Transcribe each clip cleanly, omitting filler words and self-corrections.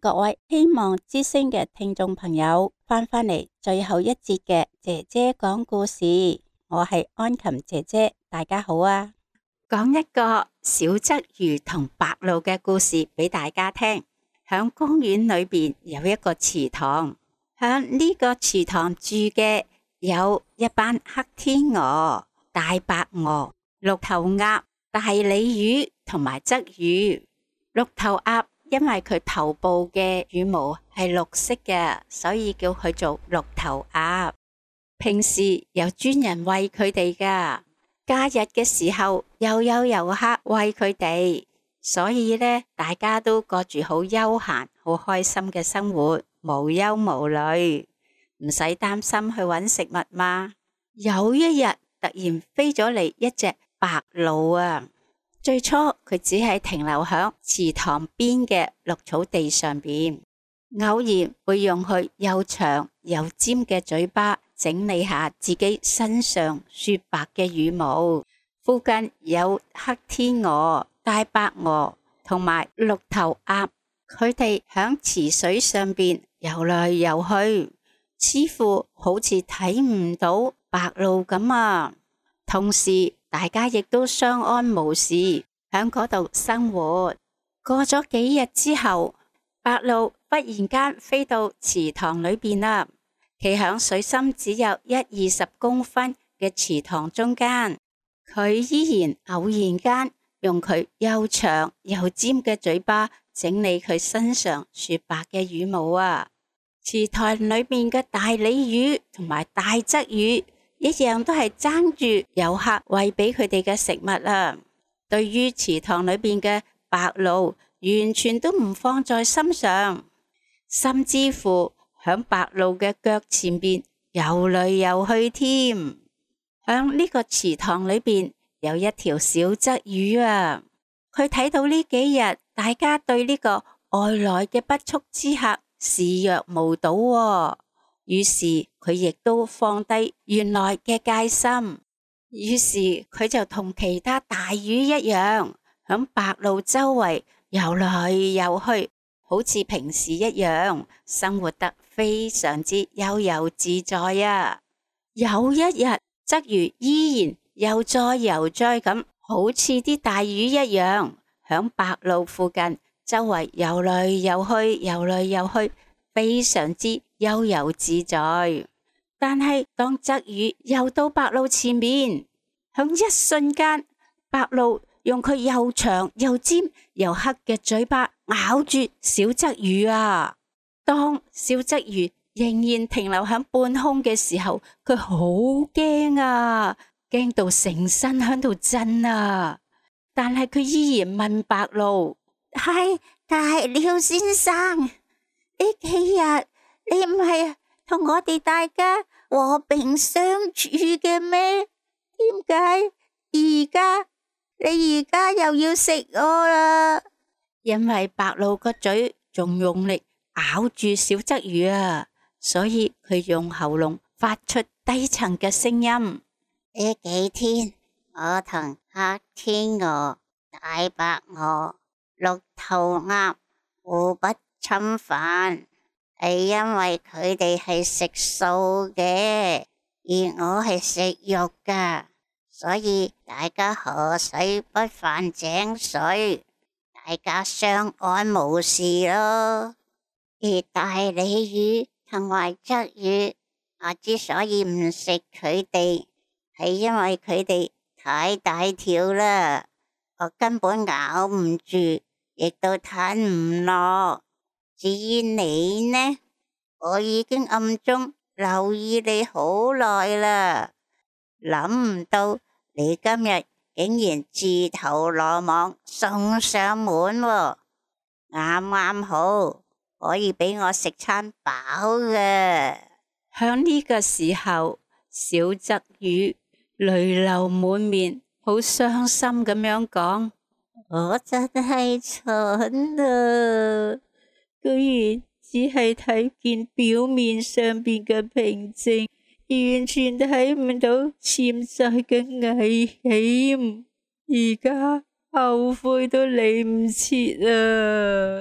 各位希望之聲嘅聽眾朋友返嚟最後一節嘅姐姐講故事，我係安琴姐姐，大家好啊！講一個小鯽魚同白鷺嘅故事俾大家聽。響公園裏邊有一個池塘，響呢個池塘住嘅有一班黑天鵝、大白鵝、綠頭鴨、大鯉魚同埋鯽魚。綠頭鴨因為佢頭部嘅羽毛係綠色嘅，所以叫佢做綠頭鴨。平時有專人餵佢哋噶，假日嘅時候又有遊客餵佢哋，所以呢，大家都過住好悠閒、好開心嘅生活，無憂無慮，唔使擔心去揾食物嘛。有一日突然飛咗嚟一隻白鷺啊！最初佢只係停留響池塘邊嘅綠草地上邊，偶然會用佢又長又尖嘅嘴巴整理下自己身上雪白嘅羽毛。附近有黑天鵝、大白鵝同埋綠頭鴨，佢哋響池水上邊游來游去，似乎好似睇唔到白鷺咁啊。同時大家亦都相安無事，喺嗰度生活。過咗幾日之後，白鷺忽然間飛到池塘裏邊啦，企喺水深只有20公分嘅池塘中間。佢依然偶然間用佢又長又尖嘅嘴巴整理佢身上雪白嘅羽毛啊！池塘裏面嘅大鯉魚同埋大鯽魚一樣都係爭住遊客餵俾佢哋嘅食物啊！對於池塘裏邊嘅白鷺，完全都唔放在心上，甚至乎響白鷺嘅腳前邊游來游去添。響呢個池塘裏邊有一條小鯽魚啊！佢睇到呢幾日大家對呢個外來嘅不速之客視若無睹喎，於是佢亦都放低原來嘅戒心，於是佢就同其他大魚一樣，響白鷺周圍游來游去，好似平時一樣，生活得非常之悠游自在啊！有一日，鯽魚依然悠哉悠哉咁，好似啲大魚一樣，響白鷺附近周圍游來游去，游來游去，非常之悠游自在。但係當鯽魚游到白鷺前面，響一瞬間，白鷺用佢又長又尖又黑嘅嘴巴咬住小鯽魚啊！當小鯽魚仍然停留響半空嘅時候，佢好驚啊，驚到成身響度震啊！但係佢依然問白鷺：係大鳥先生，呢幾日你唔係同我哋大家和平相處嘅咩？點解你而家又要食我啦？因為白鷺個嘴仲用力咬住小鯽魚啊，所以佢用喉嚨發出低沉嘅聲音。呢幾天我同黑天鵝、大白鵝、綠頭鴨互不侵犯，係因為佢哋係食素嘅，而我係食肉噶，所以大家河水不犯井水，大家相安無事咯。而大鯉魚同埋鯽魚，我之所以唔食佢哋，係因為佢哋太大條啦，我根本咬唔住，亦都吞唔落。至於你呢，我已經暗中留意你好耐啦，諗唔到你今日竟然自投羅網送上門喎，啱啱好可以俾我食餐飽嘅。響呢個時候，小鯽魚淚流滿面，好傷心咁樣講：我真係蠢啊，居然只係睇見表面上邊嘅平靜，完全睇唔到潛在嘅危險，而家後悔都嚟唔切啊！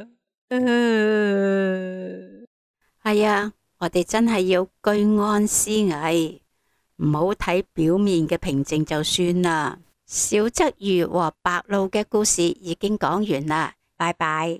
係啊，我哋真係要居安思危，唔好睇表面嘅平靜就算啦。小鯽魚和白鷺嘅故事已經講完啦，拜拜。